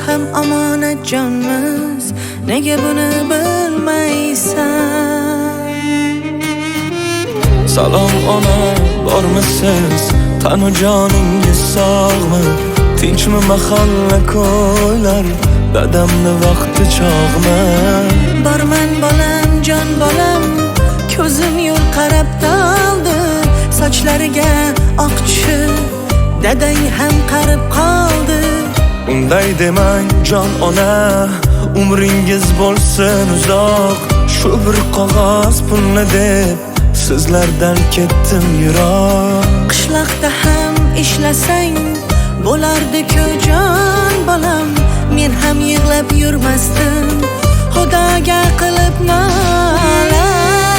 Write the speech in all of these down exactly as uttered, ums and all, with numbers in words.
ham omonat jonmiz, nega buni bilmaysan? Salom ona, bormisiz? Tanu joningiz sog'mi? Tinchmi mahalla ko'ylar? Dadamni vaqti chog'mi? Borman bolam, jon bolam, ko'zim yo'l qarab daldi. Sochlariga oq tushib, dadang ham qarib qoldi. Unday demang jon ona, umringiz bo'lsin uzoq. Shu bir qog'oz pulni deb sizlardan ketdim yiroq. Qishloqda ham ishlasang bo'lardi-ku jon bolam, men ham yig'lab yurmasdim xudoga qilib nolam.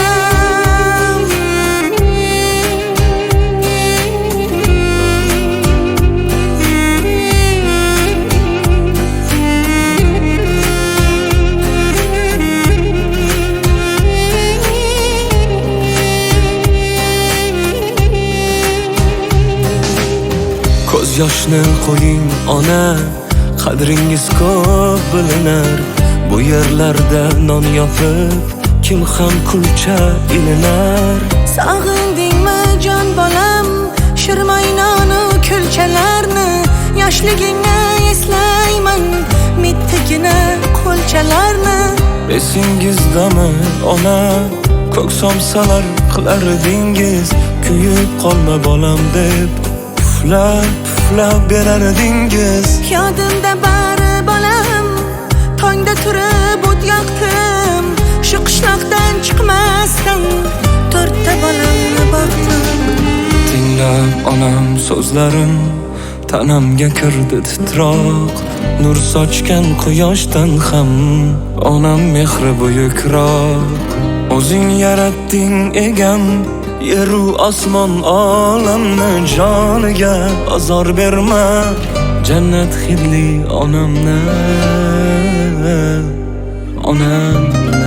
Ko'z yoshni qo'ying ona, qadringiz ko'p bilinar. Bu yerlarda non yopib, kim ham kulcha ilinar. Sog'indingmi jon bolam, shirmoynonu kulchalarni? Yoshligingni eslayman, mittigina qo'lchalarni. Esingizdami ona, ko'k somsalar qilardingiz. Kuyib qolma bolam deb puflab puflab berardingiz. Yodimda bari bolam, tongda turib o't yoqdim. Shu qishloqdan chiqmasdan to'rtta bolamni boqdim. Tinglab onam so'zlarim, tanamga kirdi titroq. Nur sochgan quyoshdan ham onam mehri buyukroq. O'zing yaratding egam, yeru osmon olamni. Joniga azor berma, jannat hidli onamni, onam.